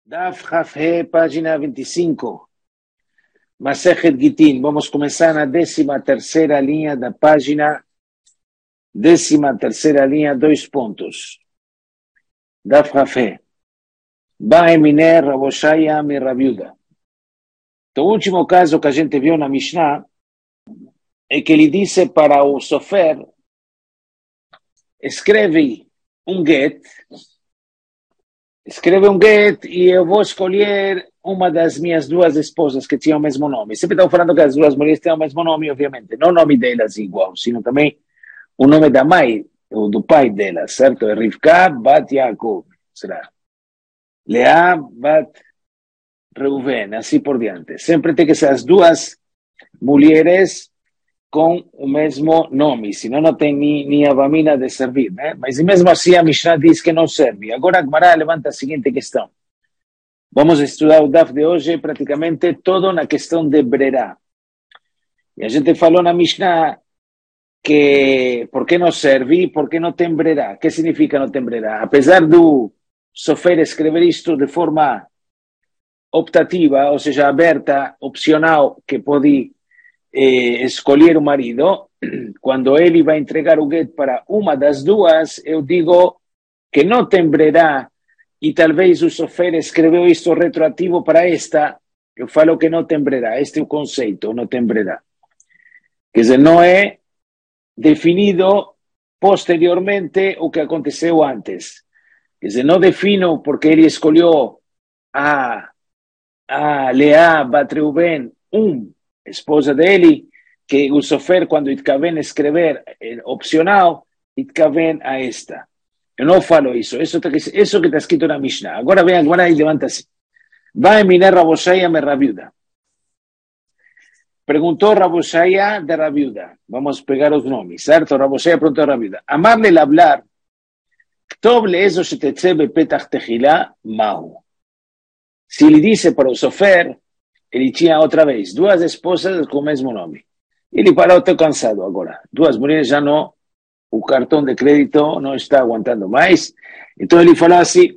Daf Hafhe, página 25. Masechet Gitin. Vamos começar na 13ª linha da página. 13ª linha, 2 pontos. Daf Hafhe. Baeminer Raboshaya mi Rabiuda. Então, o último caso que a gente viu na Mishnah é que ele disse para o sofer: escreve um get e eu vou escolher uma das minhas duas esposas que tinham o mesmo nome. Sempre estão falando que as duas mulheres têm o mesmo nome, obviamente. Não o nome delas igual, sino também o nome da mãe, ou do pai delas, certo? É Rivka bat Yaakov, será? Leá bat Reuven, assim por diante. Sempre tem que ser as duas mulheres com o mesmo nome, senão não tem nem a vamina de servir, né? Mas mesmo assim a Mishnah diz que não serve. Agora a Gemara levanta a seguinte questão. Vamos estudar o Daf de hoje praticamente todo na questão de Brerá. E a gente falou na Mishnah que por que não serve e por que não tem Brerá. O que significa não tem Brerá? Apesar do sofer escrever isto de forma optativa, ou seja, aberta, opcional, que pode escolher o marido, quando ele vai entregar o get para uma das duas, eu digo que não tem Brerá, e talvez o sofer escreveu isto retroativo para esta, eu falo que não tem Brerá. Este é o conceito, não tem Brerá. Quer dizer, não é definido posteriormente o que aconteceu antes. Quer dizer, não defino porque ele escolheu a Leá bat Reuven, esposa dele, que o sofer, quando itkaven escrever opcional, itkaven a esta. Eu não falo isso. Isso que está escrito na Mishnah. Agora vem agora e levanta-se. Vai minar Raboshaya me Rabiuda. Perguntou Raboshaya de Rabiuda. Vamos pegar os nomes, certo? Raboshaya perguntou a Rabiuda. Amarle hablar. Ktov leezo shetetze bepetach tehilá mahu. Se ele disse para o sofer, ele tinha outra vez duas esposas com o mesmo nome. Ele falou: estou cansado agora. Duas mulheres já não, o cartão de crédito não está aguentando mais. Então ele falou assim,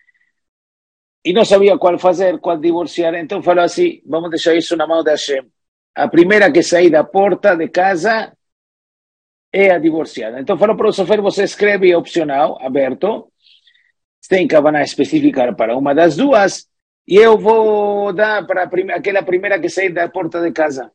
e não sabia qual fazer, qual divorciar. Então falou assim: vamos deixar isso na mão de Hashem. A primeira que sair da porta de casa é a divorciada. Então falou para o sofer: você escreve opcional, aberto, sem kavaná especificar para uma das duas, e eu vou dar para aquela primeira que sair da porta de casa.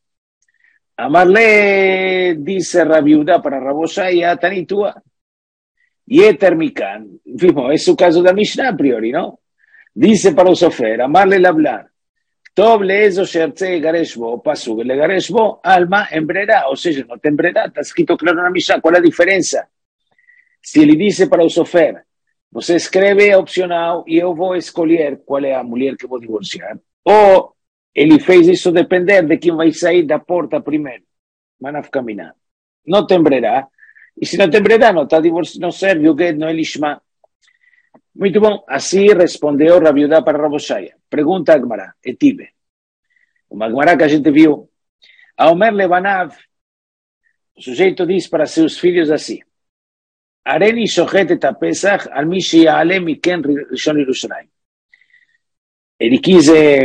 Amarle, disse Rabiuda para Raboshaya, Tanitua. Yeter Mikan. Esse é o caso da Mishnah a priori, não? Disse para o sofer: Amarle hablar. Tov leezo shertze gareshbo, pasug le gareshbo, alma embrerá. Ou seja, não tem embrerá. Está escrito claro na Mishnah. Qual é a diferença? Se ele disse para o sofer: você escreve opcional e eu vou escolher qual é a mulher que vou divorciar. Ou ele fez isso depender de quem vai sair da porta primeiro. Manaf caminhar. Não tem Brerá. E se não tem Brerá, não está divorciado, não serve o get, não é lishma. Muito bom. Assim respondeu Rabiuda para Raboshaya. Pergunta a Gemara. Etive. Uma Gemara que a gente viu. A Omer Levanav, o sujeito diz para seus filhos assim: Areni shochet et ha-Pesach al mi sheya'aleh miken rishon Yerushalayim. Ele quis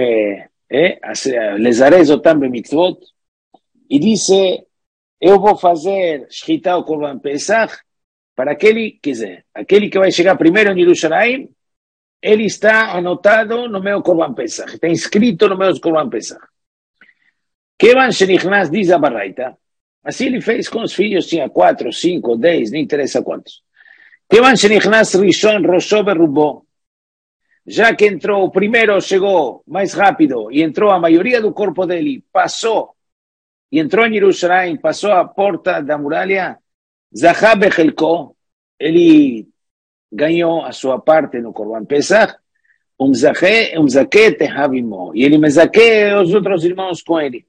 lezarez otam b'mitzvot e disse: eu vou fazer shchita o Korban Pesach para aquele que vai chegar primeiro em Yerushalayim, ele está anotado no meu Korban Pesach, está inscrito no meu Korban Pesach. Kevan shenichnas, diz a Baraita. Assim ele fez com os filhos, tinha 4, 5, 10, não interessa quantos. Kevan shenichnas rishon rosho berubo. Já que entrou, o primeiro chegou mais rápido e entrou a maioria do corpo dele, passou e entrou em Jerusalém, passou a porta da muralha, Zahá bechelko, ele ganhou a sua parte no Korban Pesach, zaké tehavimo, e ele mezaké os outros irmãos com ele.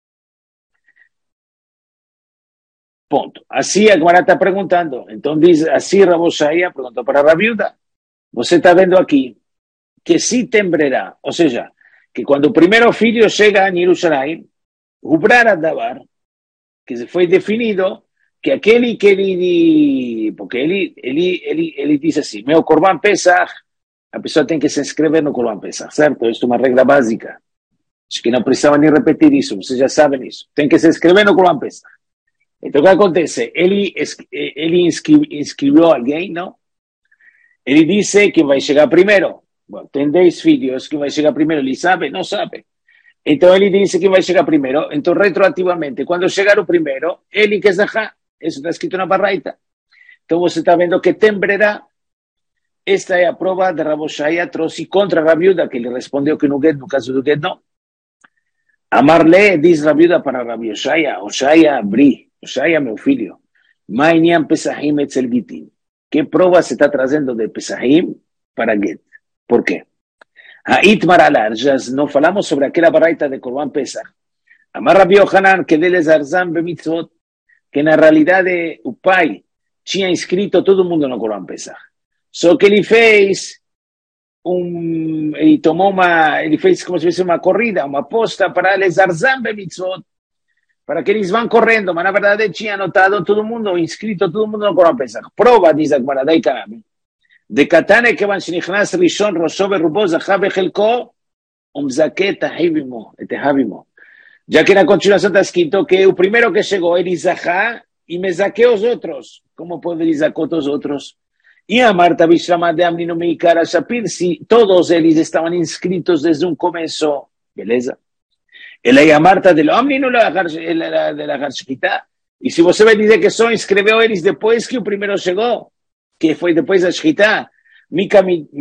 Ponto. Assim a Gemara está perguntando. Então diz assim Raboshaya, perguntou para Rabiuda: você está vendo aqui que se tem Brerá, ou seja, que quando o primeiro filho chega a Jerusalém, o Brara Davar, que foi definido que aquele que ele, porque ele diz assim: meu Korban Pesach a pessoa tem que se inscrever no Corban Pesach, certo? Isso é uma regra básica. Acho que não precisava nem repetir isso, vocês já sabem isso. Tem que se inscrever no Corban Pesach. Então, o que acontece? Ele inscreveu alguém, não? Ele disse que vai chegar primeiro. Bom, tem 10 filhos, que vai chegar primeiro, ele sabe? Não sabe. Então, ele disse que vai chegar primeiro. Então, retroativamente, quando chegar o primeiro, ele quer zahar. Isso está escrito na Baraita. Então, você está vendo que tembrerá. Esta é a prova de Rav Oshaya trouxe contra Rabiuda, que ele respondeu que no Get, no caso do Get, não. Amarle diz Rabiuda para Rabi Oshaya, Oshaya, Bri, Oshaya, meu filho, Mainiam Pesahim etzel Gitin. Que prova se está trazendo de Pesahim para Get? Por quê? Haitmar alar, já não falamos sobre aquela baraita de Corban Pesach. Amar Rabi Yohanan, que dele zarzam bemitzvot, que na realidade o pai tinha inscrito todo mundo no Corban Pesach. Só que ele fez ele fez como se fosse uma corrida, uma aposta para eles zarzam bemitzvot, para que eles vão correndo, mas na verdade tinha anotado todo mundo, inscrito todo mundo no Corban Pesach. Prova, diz a Gemara, daí Kanami. De Katane que van shnichnas rishon rosho verubo zacha bechelko umzake etehavimo. Já que na continuação está escrito que o primeiro que chegou ele zachá e me zaqueou os outros. Como pode ele zacar os outros? E a Marta Bishrama de Amnino Meikara Shapir, se todos eles estavam inscritos desde um começo, beleza? Ela é a Marta de Amnino de la Harshkita. E se você vai dizer que só inscreveu eles depois que o primeiro chegou, que foi depois da Shkita, Mika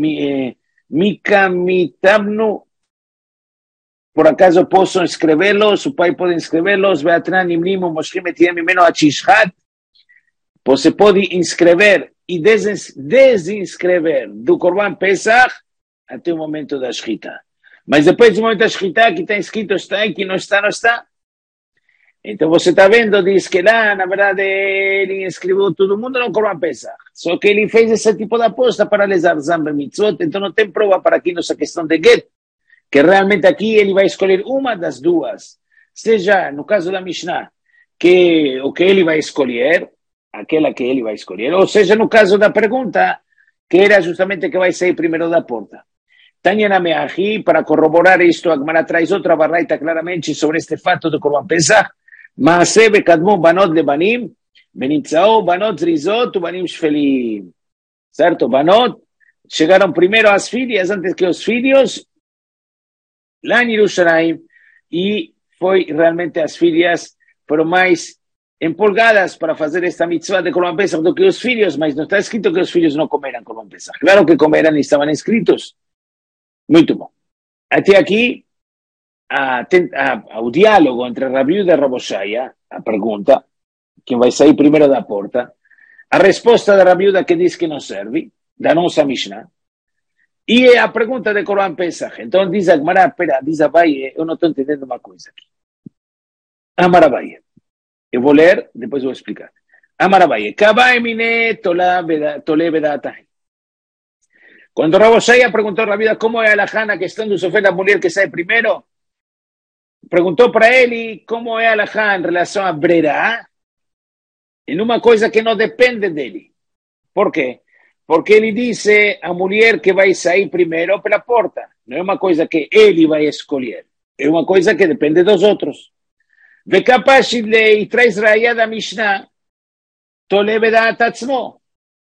Mitamnu, por acaso posso inscrevê-los, o pai pode inscrevê-los, Beatran Imnimo Moshkim Etiem Mimeno Achishhat, você pode inscrever e desinscrever do Corban Pesach até o momento da Shkita. Mas depois do momento da Shkita, que está escrito está e que não está, não está. Então você está vendo, diz que lá, na verdade, ele inscreveu todo mundo no Corban Pesach. Só que ele fez esse tipo de aposta para lesar Zambe Mitzvot, então não tem prova para aqui nessa questão de Get, que realmente aqui ele vai escolher uma das duas. Seja, no caso da Mishnah, que o que ele vai escolher, aquela que ele vai escolher, ou seja, no caso da pergunta, que era justamente que vai sair primeiro da porta. Tanya Nameahi, para corroborar isto, a Gemara traz outra baraita claramente sobre este fato do Corban Pesach. Maaseh bekadmu banot lebanim, benitzao banot zrizot, banim shfelim. Certo? Banot chegaram primeiro as filhas antes que os filhos, lá em Jerusalém, e foi realmente as filhas foram mais empolgadas para fazer esta mitzvah de Corban Pesach do que os filhos, mas não está escrito que os filhos não comeram Corban Pesach. Claro que comeram e estavam inscritos. Muito bom. Até aqui, o diálogo entre Rabiuda e Rav Oshaya, a pergunta, quem vai sair primeiro da porta, a resposta da Rabiuda que diz que não serve, da nossa Mishnah, e a pergunta de Corban Pesach. Então diz a Gemara, espera, diz a Baye, eu não estou entendendo uma coisa aqui. Amar Abaye. Eu vou ler, depois vou explicar. Amar Abaye. Kabai mine tole vedatahim. Quando Rav Oshaya perguntou a Rabiuda como é a alajá na questão do sofer da mulher que sai primeiro, perguntou para ele como é a alajá em relação a Brera, em uma coisa que não depende dele. Por quê? Porque ele disse a mulher que vai sair primeiro pela porta. Não é uma coisa que ele vai escolher. É uma coisa que depende dos outros. Vekapaz e traz raia da Mishnah, tole vedat atzmo.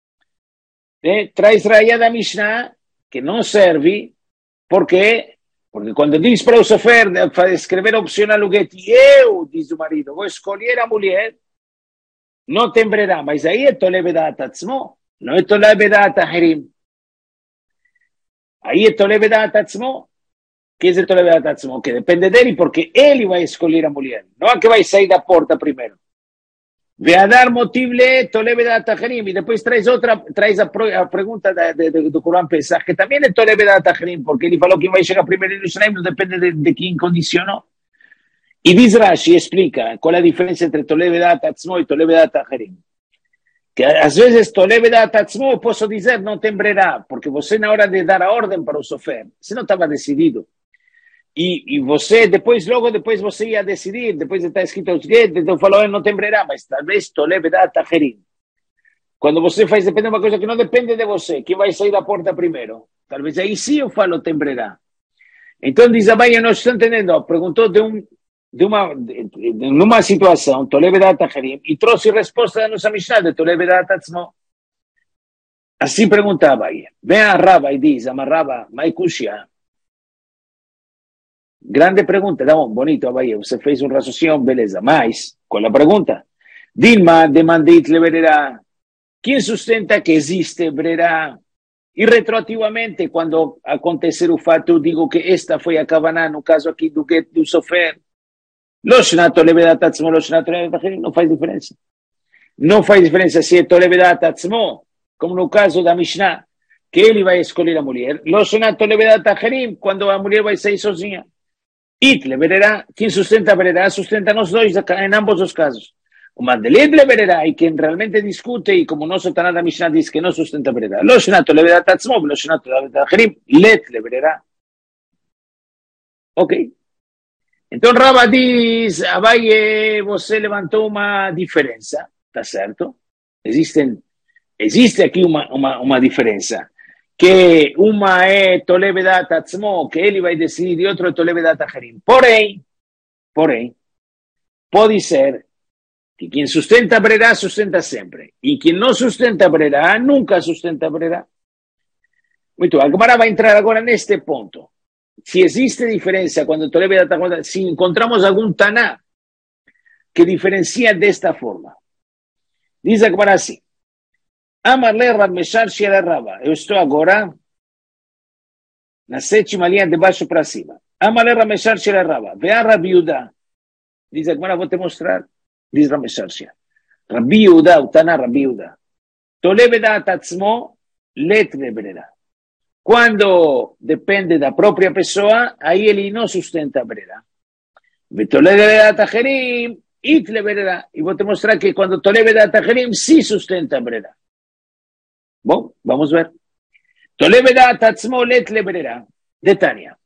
Traz raia da Mishnah, que não serve, por quê? Porque quando diz para o sofer escrever opcional o get, eu, diz o marido, vou escolher a mulher, não tem brera, mas aí é tole vedat atzmo, não é tole vedat ahirim. Aí é tole vedat atzmo. Que é tole vedat atzmo? Que depende dele, porque ele vai escolher a mulher, não é que vai sair da porta primeiro. Veadar motible tole vedat ahirim, e depois traz a pergunta do Corban Pesach, que também é tole vedat ahirim, porque ele falou que vai chegar primeiro em Jerusalém, não depende de quem condicionou. E diz Rashi, explica qual é a diferença entre tole vedat atzmo e tole vedat ahirim. Que às vezes tole vedat atzmo, eu posso dizer, não tem brera, porque você na hora de dar a ordem para o sofer, você não estava decidido. E você, logo depois você ia decidir, depois de estar escrito os guedes, então falou, não tem brera, mas talvez tole vedat ahirim. Quando você faz, depende de uma coisa que não depende de você, quem vai sair da porta primeiro. talvez aí sim eu falo tembrerá. Então diz Abai, eu não estou entendendo, perguntou numa situação, Tolevedat Acherim, e trouxe resposta da nossa Mishnah, de Tolevedat Atzmo. Assim perguntava Abai. Vem a Rava e diz, Amarrava, Maikushia. Grande pergunta, tá bom, bonito, Abai, você fez um raciocínio, beleza, mas, qual é a pergunta? Dilma, demandit levererá. Quem sustenta que existe brerá? E retroativamente, quando acontecer o fato, eu digo que esta foi a Kavaná, no caso aqui do get do Sofer. Lo shnato levedat atzmo, lo shnato levedat acherim, não faz diferença. Não faz diferença se é tolevedat atzmo, como no caso da Mishnah, que ele vai escolher a mulher. Lo shnato levedat acherim, quando a mulher vai sair sozinha. It levererá, quem sustenta vererá, sustenta nos dois, em ambos os casos. O Mandelet levererá, e quem realmente discute, e como nosso Taná da Mishnah diz que não sustenta vererá. Lo shnato levedat atzmo, lo shnato levedat acherim, let levererá. Ok? Então Rava diz, Abaye, você levantou uma diferença, tá certo? Existe aqui uma diferença, que uma é Tolevedat Atzmo, que ele vai decidir, e outro é Tolevedat Acherim. Porém, pode ser que quem sustenta Brerá, sustenta sempre, e quem não sustenta Brerá, nunca sustenta Brerá. Muito bem, a Gemara vai entrar agora neste ponto. Se existe diferença quando Tolevedat Acherim, se encontramos algum Taná que diferencia desta forma. Diz a Gemara assim, Amarle Rab Meshar Shel Rava. Eu estou agora na sétima linha de baixo para cima. Amarle Rab Meshar Shel Rava. Vea Rabi Yehuda. Diz agora, vou te mostrar. Diz Rab Meshar Shel. Rabi Yehuda, o Taná Rabi Yehuda. Tolevedat Atzmo, let lebrera. Quando depende da própria pessoa, aí ele não sustenta a brera. Tolevedat Acherim, it lebrera. E vou te mostrar que quando Tolevedat Acherim, sim sustenta a brera. Bom, vamos ver. Tolevedat Atzmo let lebrera. De Tânia.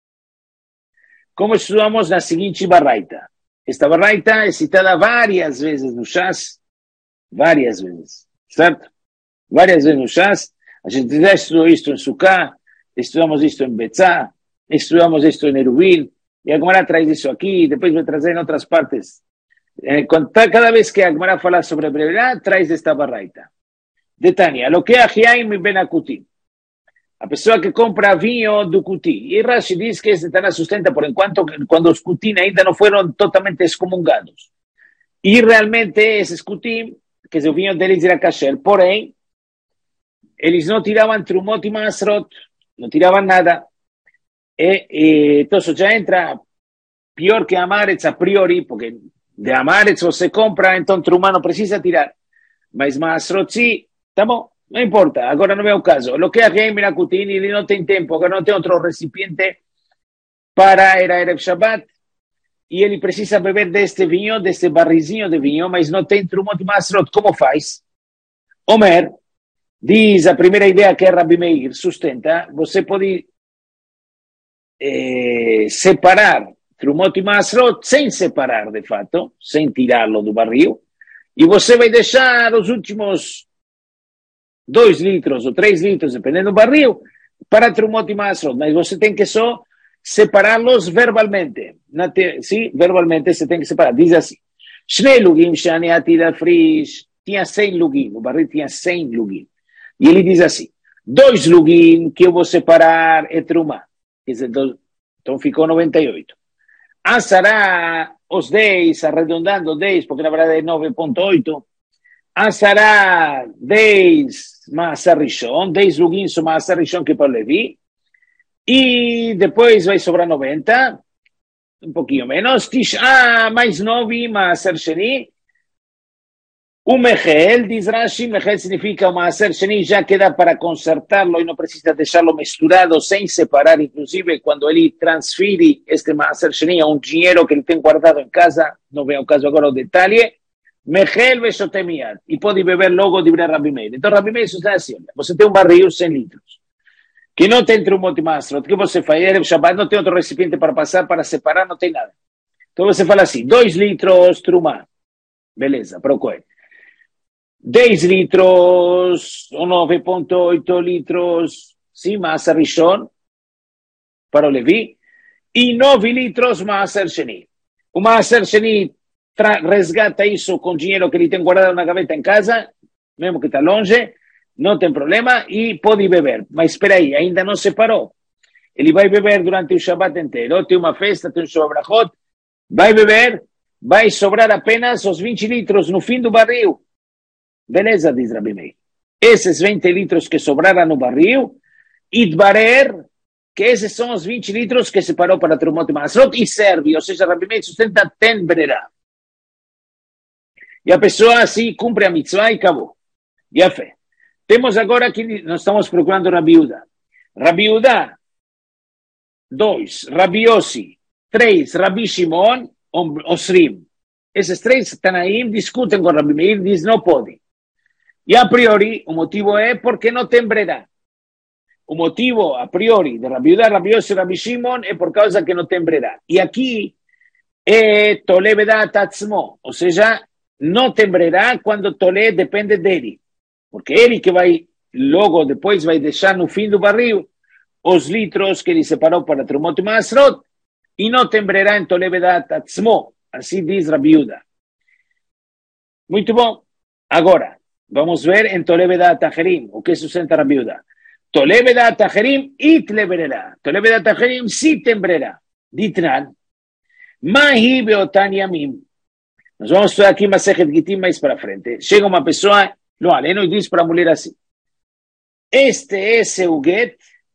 Como estudamos na seguinte barraita. Esta barraita é citada várias vezes no Shas. Várias vezes. Certo? Várias vezes no Shas. A gente já estudou isto em Sukkah. Estudamos isto em Betzá. Estudamos isto em Eruvin. E a Gemara traz isso aqui. Depois vai trazer em outras partes. Cada vez que a Gemara fala sobre a brevidade, traz esta barraita. De Tânia, lo que é Ahiaim ben Akutim. A pessoa que compra vinho do Kuti. E Rashi diz que esse Taná sustenta por enquanto quando os Kutim ainda não foram totalmente excomungados. E realmente esses Kutim, que o vinho deles era kasher, porém, eles não tiravam Trumot e Masrot, não tiravam nada. Então isso já entra pior que Amaretz a priori, porque de Amaretz você compra, então Trumá não precisa tirar. Mas Masrot sim. Tá bom, não importa, agora não é o caso. O que é Ahiaim ben Akutim, ele não tem tempo, agora não tem outro recipiente para Erev Shabbat, e ele precisa beber deste vinho, deste barrizinho de vinho, mas não tem Trumot Masrot. Como faz? Omer, diz a primeira ideia que é Rabi Meir, sustenta, você pode separar Trumot e Masrot sem separar, de fato, sem tirá-lo do barril, e você vai deixar os últimos 2 litros ou 3 litros, dependendo do barril, para Trumot e Masrot, mas você tem que só separá-los verbalmente. Sim, verbalmente você tem que separar. Diz assim, Shnei lugim shani atida frish, tinha 100 lugim, o barril tinha 100 lugim. E ele diz assim, 2 lugim que eu vou separar é Trumá. Então ficou 98. Ansará os 10, arredondando 10, porque na verdade é 9.8, Ansará 10 Maaser Rishon, 10 lugim são Maaser Rishon que para o Levi, e depois vai sobrar 90, um pouquinho menos, Tisha mais 9 Maaser Sheni, o Mechel, diz Rashi, Mechel significa o Maaser Sheni, já que dá para consertá-lo e não precisa deixá-lo misturado sem separar, inclusive quando ele transfere este Maaser Sheni a um dinheiro que ele tem guardado em casa, não vem ao caso agora o detalhe, Mechel Beshotemiad, e pode beber logo de Rabi Meir. Então Rabi Meir está assim, você tem um barril 100 litros, que não tem Trumot e Masrot, o que você faz? Erev Shabbat não tem outro recipiente para passar, para separar, não tem nada. Então você fala assim, 2 litros Trumá, beleza, procure. 10 litros, ou 9.8 litros, sim, Maaser Rishon, para o Levi, e 9 litros Maaser Sheni. O Maaser Sheni resgata isso com dinheiro que ele tem guardado na gaveta em casa, mesmo que está longe, não tem problema, e pode beber. Mas espera aí, ainda não separou. Ele vai beber durante o Shabbat inteiro, tem uma festa, tem um Shabrachot, vai beber, vai sobrar apenas os 20 litros no fim do barril. Beleza, diz Rabi Meir. Esses 20 litros que sobraram no barril, Idbarer, que esses são os 20 litros que separou para Trumot e Masrot e serve, ou seja, Rabi Meir sustenta ten brerá. E a pessoa assim cumpre a mitzvah e acabou. E a fé. Temos agora que nós estamos procurando Rabi Uda. Rabi Uda, 2. Rabi Yossi, 3. Rabi Shimon, Osrim. Esses 3 Tanaim discutem com Rabi Meir, diz não pode. E a priori, o motivo é porque não tem brerá. O motivo, a priori, de Rabi Uda, Rabi Yossi e Rabi Shimon é por causa que não tem brerá. E aqui é Tolé Bedat Atzmo, ou seja, não tem brerá quando Tolé depende dele. Porque ele que vai, logo depois vai deixar no fim do barril os litros que ele separou para Trumot e Masrot e não tem brerá em Tolé Bedat Atzmo. Assim diz Rabi Uda. Muito bom. Agora, vamos ver em Tolé Bedat Acherim, o que sustenta Rabi Uda. Tolé Bedat Acherim itle brerá. Tolé Bedat Acherim si tem brerá. Ditran. Mahi beotan yamim. Nós vamos estudar aqui Masechet Gitim mais para frente. Chega uma pessoa, no aleno, e diz para a mulher assim: este é seu get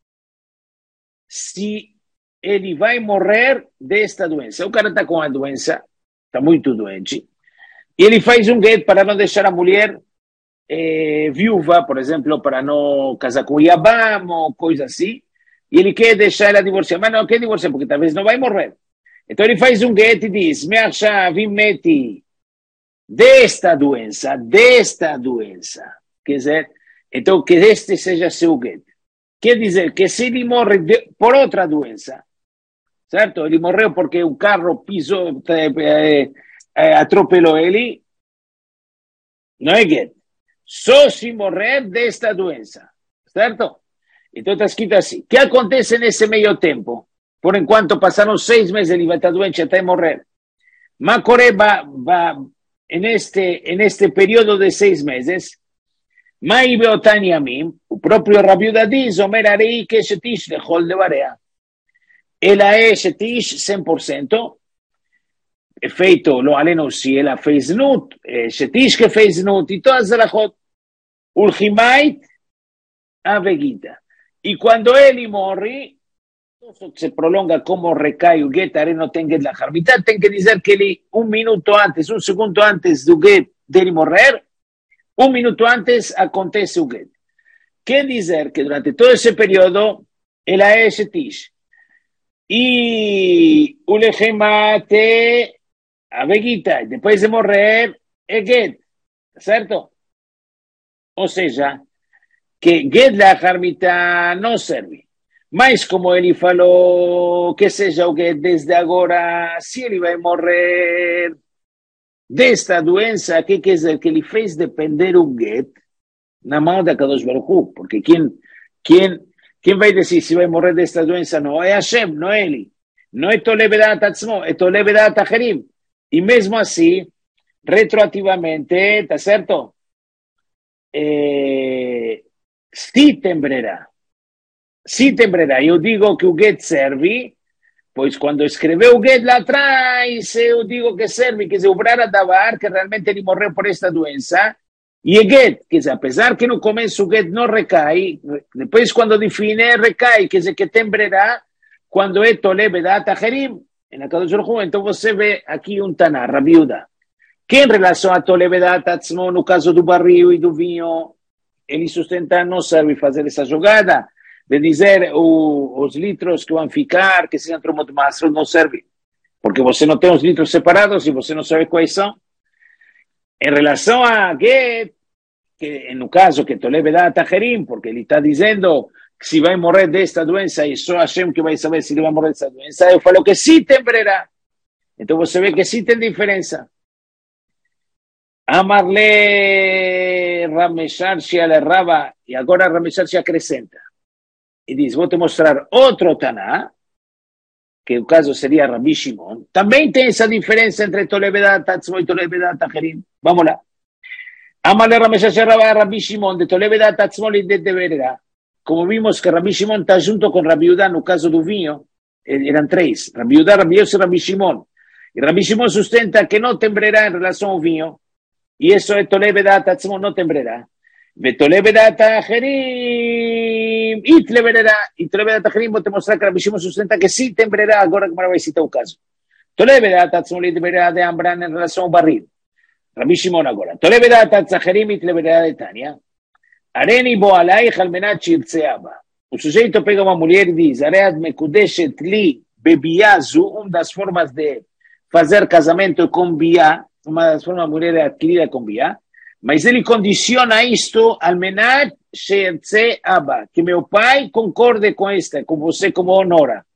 se ele vai morrer desta doença. O cara está com a doença, está muito doente, e ele faz um get para não deixar a mulher viúva, por exemplo, para não casar com Yabam ou coisa assim, e ele quer deixar ela divorciar, mas não quer divorciar porque talvez não vai morrer. Então ele faz um get e diz: me acha vimeti desta doença. Quer dizer, então que este seja seu get. Quer dizer que se ele morre por outra doença, certo? Ele morreu porque o carro pisou, atropelou ele, não é get. Só se morrer desta doença, certo? Então está escrito assim: o que acontece nesse meio tempo? Por enquanto passaram 6 meses, ele vai estar doente até morrer. Mas neste período de 6 meses, Mai beotan yamim, o próprio Rabi Uda diz: Omer arei que shetish lechol devarea. Ela é shetish 100%, é feito, lo aleno, se ela fez nut, shetish que fez nut, e todas as alachot, ulchimait, avegita. E quando ele morre, se prolonga como recai o get, não tem get la harmitá, tem que dizer que ele, 1 minuto antes, 1 segundo antes do get dele morrer, 1 minuto antes acontece o get. Quer dizer que durante todo esse período, ela é shetish. E o lechemate, a veguita, depois de morrer, é get, certo? Ou seja, que get la harmitá não serve. Mas como ele falou que seja o get desde agora, se ele vai morrer desta doença, que quer dizer que ele fez depender o get na mão da Kadosh Baruch Hu, porque quem vai dizer se vai morrer desta doença não é Hashem, não é ele, não é Tolé Bedat Atzmo, é Tolé Bedat Acherim. E mesmo assim, retroativamente, está certo? Se tembrará. Eu digo que o get serve, pois quando escreveu o get lá atrás, eu digo que serve, que se o Brara Davar, que realmente ele morreu por esta doença, e o get, quer dizer, apesar que no começo o get não recai, depois quando define, recai, quer dizer, que tembrará quando é Tolé Bedat Acherim, na Kadosh Baruch Hu. Então você vê aqui um Taná, Rabi Uda, que em relação a Tolé Bedat Atzmo, no caso do barril e do vinho, ele sustenta, não serve fazer essa jogada, de dizer os litros que vão ficar, que sejam Trumot Masrot, não serve. Porque você não tem os litros separados e você não sabe quais são. Em relação a get, que no caso que Tolé Bedat Acherim, porque ele está dizendo que se vai morrer desta doença e só Hashem que vai saber se ele vai morrer desta doença, eu falo que sim tembrará. Então você vê que sim tem diferença. Amarle Rameshar Shia le Raba, e agora Rameshar se acrescenta. e diz, vou te mostrar outro Taná, que o caso seria Rabi Shimon, também tem essa diferença entre Tolevedat Atzmo e Tolevedat Acherim. Vamos lá. Amale Rameshasher Rabi Shimon, de Tolevedat Atzmo e de Deverá. Como vimos que Rabi Shimon está junto com Rabi Yudá no caso do vinho, eram três, Rabi Yudá, Rabi Yossi e Rabi Shimon. E Rabi Shimon sustenta que não tembrará em relação ao vinho, e isso é Tolevedat Atzmo, não tembrará. Tolevedat Acherim, Itleverá, e Tolevedat Acherim, vou te mostrar que Rabi Shimon sustenta que sim tembrará, agora que vai citar o caso. Tolevedat Atzmo e Itleverá de Ambran em relação ao barril. Rabi Shimon agora. Tolevedat Acherim, Itleverá de Tânia. Areni boalaich almenat shirtseaba. O sujeito pega uma mulher e diz, Aread mekudeshet li bebiazu, uma das formas de fazer casamento com biá, uma das formas de mulher adquirida com biá, mas ele condiciona isto almenat shirtseaba, que meu pai concorde com esta, com você como honora.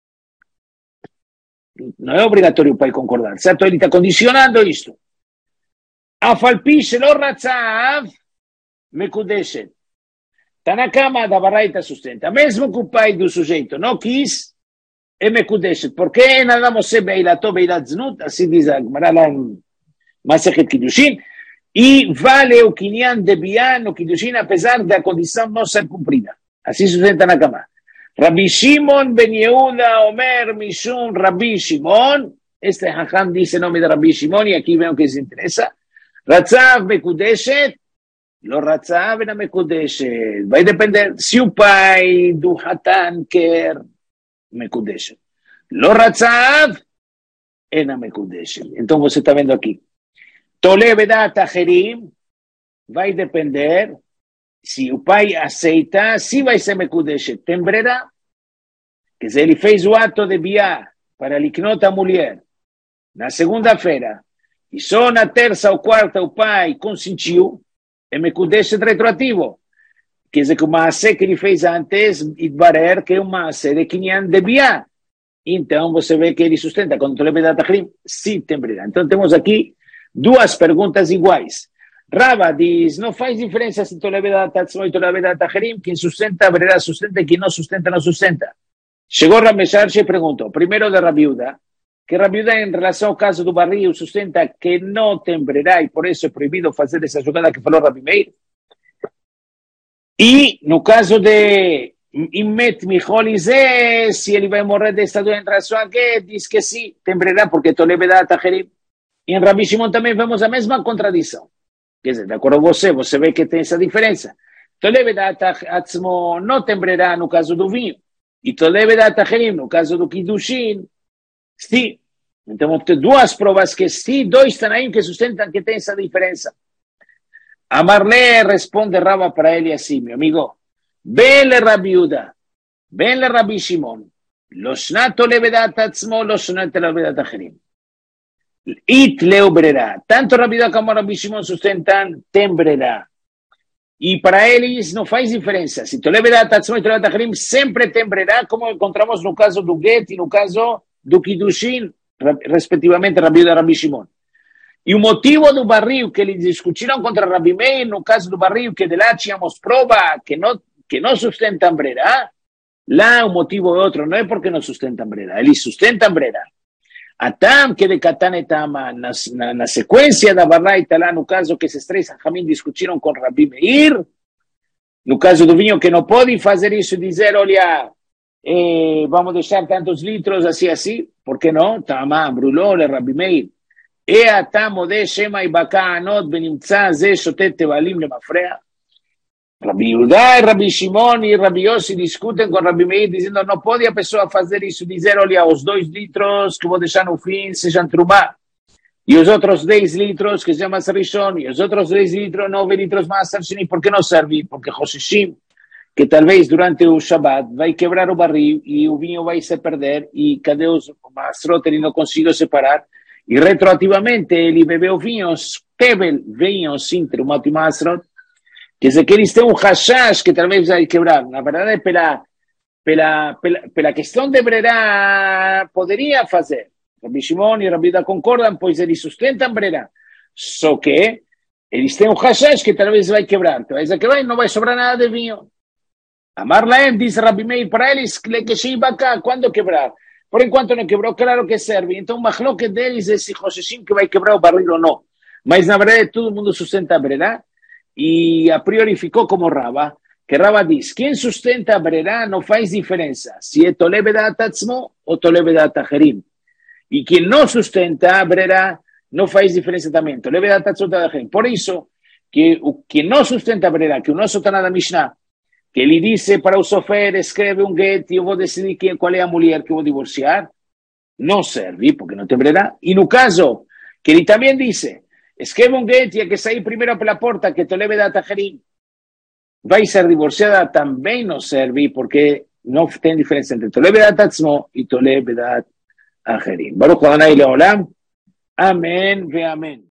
Não é obrigatório o pai concordar, certo? Ele está condicionando isto. Afalpi shelo ratzav, Mekudeshet. Está na cama da Baraita sustenta. Mesmo que o pai do sujeito não quis, é Mekudeshet. Porque nada moshe beilato beilat znut, assim diz a Gemara lá em Masechet Kiddushin, e vale o kinyan de biá no Kiddushin, apesar da condição não ser cumprida. Assim sustenta na cama. Rabbi Shimon ben Yehuda Omer Mishum Rabbi Shimon, este Hacham diz o nome de Rabbi Shimon, e aqui vem o que se interessa. Ratzav Mekudeshet, Lo Ratzav na Mekudeshet. Vai depender se o pai do Hatan quer Mekudeshet. Lo Ratzav é na Mekudeshet. Então você está vendo aqui. Tolevedat Acherim vai depender se o pai aceita, se vai ser Mekudeshet. Tembrará. Quer dizer, ele fez o ato de biá para liknot a mulher na segunda-feira e só na terça ou quarta o pai consentiu. É Mekudeshet retroativo. Quer dizer que o maasé que ele fez antes, Idbarer, que é um maasé de Kinyan de Biá. Então, você vê que ele sustenta, quando Tolevedat Acherim, sim tembrará. Então, temos aqui duas perguntas iguais. Rava diz, não faz diferença se Tolevedat Atzmo e Tolevedat Acherim, quem sustenta, verá, sustenta, e quem não sustenta, não sustenta. Chegou Ramesharche e perguntou, primeiro de Rabi Yudá, que Rabi Yudá, em relação ao caso do barril, sustenta que não tembrará e por isso é proibido fazer essa jogada que falou Rabi Meir. E no caso de Imet Micholizé, se ele vai morrer desta doença em relação a que, diz que sim, tembrará porque Tolevedat Acherim. E em Rabi Shimon também vemos a mesma contradição. Quer dizer, de acordo com você vê que tem essa diferença. Tolevedat Atzmo não tembrará no caso do vinho. E Tolevedat Acherim, no caso do Kiddushin, sim. Então, vamos ter duas provas que sim, dois Tanaim que sustentam que tem essa diferença. Amarle responde Rava para ele assim, meu amigo, Bele Rabi Yudá, Bele Rabi Shimon, Loshna Tolevedat Atzmo, Loshna Tolevedat Acherim. It leobrerá. Tanto Rabi Yudá como Rabi Shimon sustentam tembrará. E para eles não faz diferença. Se Tolevedat Atzmo e Tolevedat Acherim sempre tembrará, como encontramos no caso do Get e no caso do Kiddushin, respectivamente Rabi Yudá e Rabi Shimon. E o motivo do barril que eles discutiram contra Rabi Meir, no caso do barril, que de lá tínhamos prova que não sustentam brera, lá o motivo é outro, não é porque não sustentam brera, eles sustentam brera. Atam que de Katan etama, na sequência da Baraita, lá no caso que esses três Hachamim discutiram com Rabi Meir, no caso do vinho, que não pode fazer isso e dizer, olha, vamos deixar tantos litros assim, por que não? Tama, brulou, le Rabi Meir. E atamo de Shema e Baka Anot benimtza ze shotet tebalim lemafrea. Rabi Yudá e Rabi Shimon e Rabi Yossi discutem com Rabi Meir, dizendo, não pode a pessoa fazer isso, dizer, olha, os 2 litros que vou deixar no fim sejam trumá, e os outros 10 litros que se chama Rishon, e os outros 10 litros, 9 litros mais Sheni, por que não serve? Porque Hoshishim, que talvez durante o Shabbat vai quebrar o barril e o vinho vai se perder, e cadê os Masrot, ele não conseguiu separar, e retroativamente ele bebeu vinhos, Kebel, vinhos sem Trumat e Masrot, quer dizer que eles têm um hashash que talvez vai quebrar. Na verdade, pela questão de brera, poderia fazer. Rabi Shimon e Rabi Yudá concordam, pois eles sustentam brera. Só que eles têm um hashash que talvez vai quebrar. Talvez vai quebrar e não vai sobrar nada de vinho. Amar Laem, dice Rabbi Meir, para él es le que se iba acá, ¿cuándo quebrar? Por en cuanto no quebró, claro que serve. Entonces, Mahloket de él dice si José que va a quebrar o barril o no. Mas na verdad todo el mundo sustenta a Brera y a priori ficó como Raba, que Raba dice, ¿quién sustenta a Brera? No faz diferencia, si es Tolebe de Atatzmo o Tolebe de Atajerim. Y quien no sustenta a Brera, no faz diferencia también, Tolebe de Atatzmo o Atajerim. Por eso, que quien no sustenta a Brera, que uno sotana da Mishnah, que ele dice para o sofer, escreve un get y yo voy a decidir cuál es la mujer que voy a divorciar, no serve, porque no te Brera. Y no caso, que él también dice, escreve un get y hay que salir primero por la puerta, que Tolebe de Atajerim va a ser divorciada, también no serve, porque no tiene diferencia entre Tolebe de Atatzmo y Tolebe de Atajerim. Baruch Adonai Leolam. Amén ve amén.